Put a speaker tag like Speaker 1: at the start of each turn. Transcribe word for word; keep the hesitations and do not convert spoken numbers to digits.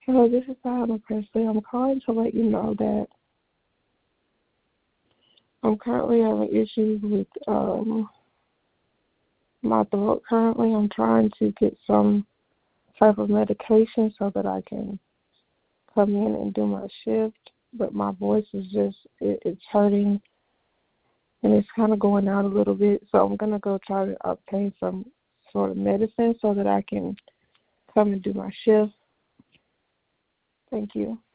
Speaker 1: Hello, this is Diana Presley. I'm calling to let you know that I'm currently having issues with um, my throat currently. I'm trying to get some type of medication so that I can come in and do my shift, but my voice is just, it, it's hurting and it's kind of going out a little bit. So I'm going to go try to obtain some sort of medicine so that I can come and do my shift. Thank you.